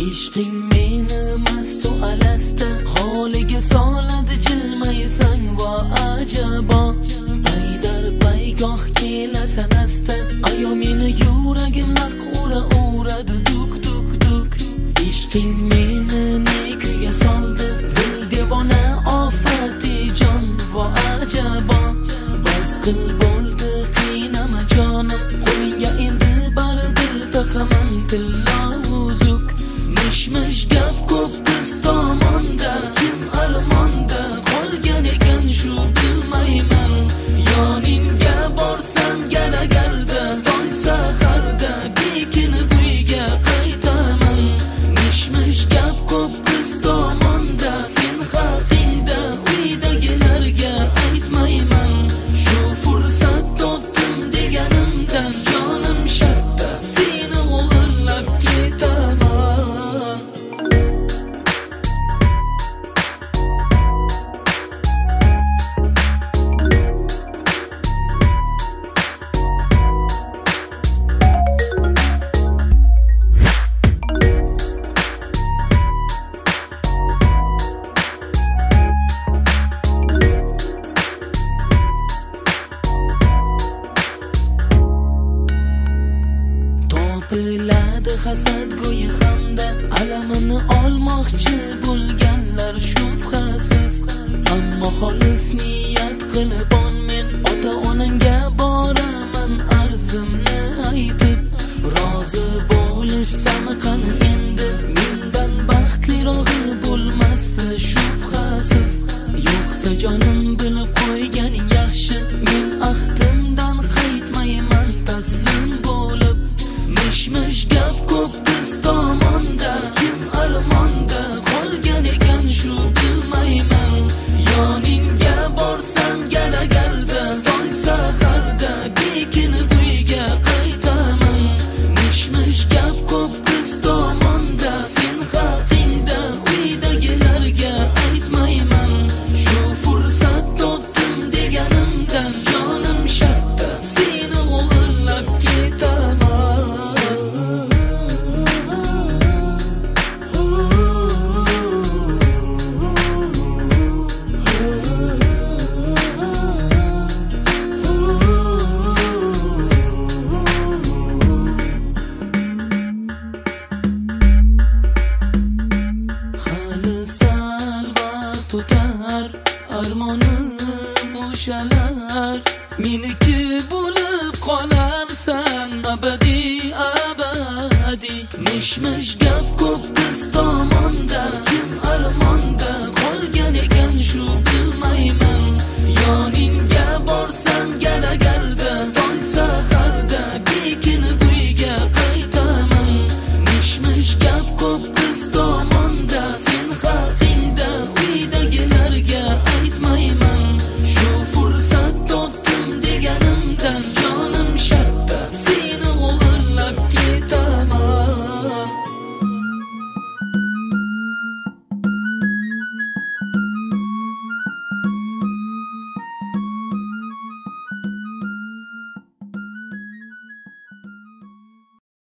Ishqing meni mastu alasta, holiga soladi jilmaysan va ajabo. Paydar paygoh kelasan asta, ayo meni yuragim naq uradi duk duk duk. Ishqing meni nekuga soldi, dil devona ofati jon va ajabo. Bas qil bo'ldi qiynama jonim, qo'lingga endi baribir taqaman tilla uzuk. Mish gap ko'p biz tomonda, kim armonda qolgan ekan shu bilmayman. Yoningga borsam garagarda, tong saharda bekinib uyga qaytaman. Mish gap ko'p biz tomonda, sen haqingda uydagilarga aytmayman. Shu fursat topdim deganimdan jonim shartta, seni o'g'irlab ketaman. Topiladi hasad go'yi hamda, alamini olmoqchi bo'lganlar shubhasiz. Ammo xolis niyat qilib men ota-onangga boraman arzimni aytib. Rozi bo'lishsam qani endi, mendan baxtlirog'i bo'lmasdi shubhasiz. Yo'qsa jonim bilib qo'yganing yaxshi, men ahdimdan qaytmayman taslim bo'lib. Mish gap ko'p biz tomonda, kim armonda qolgan ekan shu bilmayman. Yoningga borsam garagarda, tong saharda bekinib uyga qaytaman. Mish gap ko'p biz tomonda, sen haqingda uydagilarga aytmayman. Shu fursat topdim deganimdan jonim shartta, seni o'g'irlab ketaman. Hali sal vaqt o'tar, armonim o'shalar, meniki bo'lib qolarsan abadiy abadiy. Mish gap ko'p biz tomonda,